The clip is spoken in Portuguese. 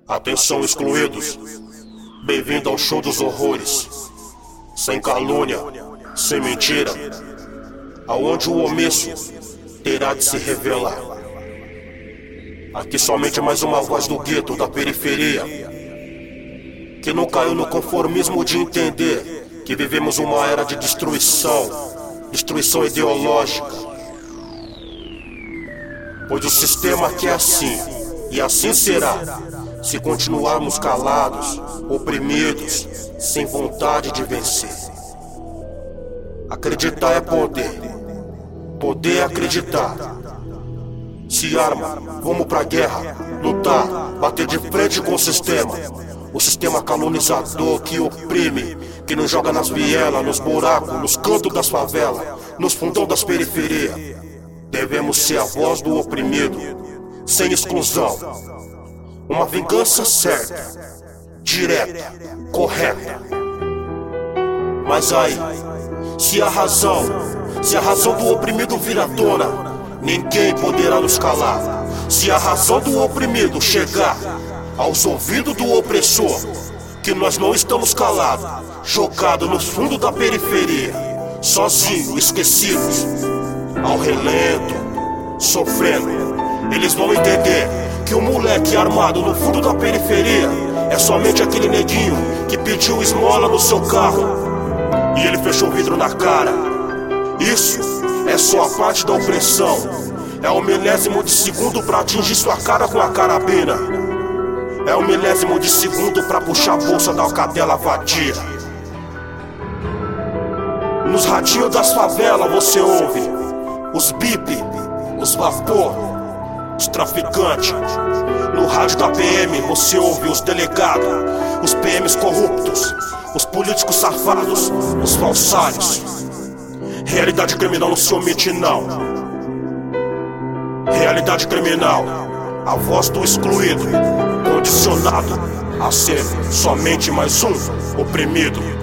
Atenção, excluídos, bem-vindo ao show dos horrores. Sem calúnia, sem mentira, aonde o omisso terá de se revelar. Aqui somente mais uma voz do gueto, da periferia, que não caiu no conformismo de entender que vivemos uma era de destruição ideológica. Pois o sistema aqui é assim, e assim será, se continuarmos calados, oprimidos, sem vontade de vencer. Acreditar é poder, poder é acreditar. Se arma, vamos pra guerra, lutar, bater de frente com o sistema calunizador que oprime, que nos joga nas vielas, nos buracos, nos cantos das favelas, nos fundão das periferias. Devemos ser a voz do oprimido, sem exclusão. Uma vingança certa, direta, correta. Mas aí, se a razão do oprimido vir à tona, ninguém poderá nos calar. Se a razão do oprimido chegar aos ouvidos do opressor, que nós não estamos calados, jogados no fundo da periferia, sozinhos, esquecidos, ao relento, sofrendo, eles vão entender que o moleque armado no fundo da periferia é somente aquele neguinho que pediu esmola no seu carro e ele fechou o vidro na cara. Isso é só a parte da opressão. É o milésimo de segundo pra atingir sua cara com a carabina. É o milésimo de segundo pra puxar a bolsa da cadela vadia. Nos radinhos das favelas você ouve os bip, os vapor, os traficantes. No rádio da PM você ouve os delegados, os PMs corruptos, os políticos safados, os falsários. Realidade criminal não se omite não. Realidade criminal, a voz do excluído, condicionado a ser somente mais um oprimido.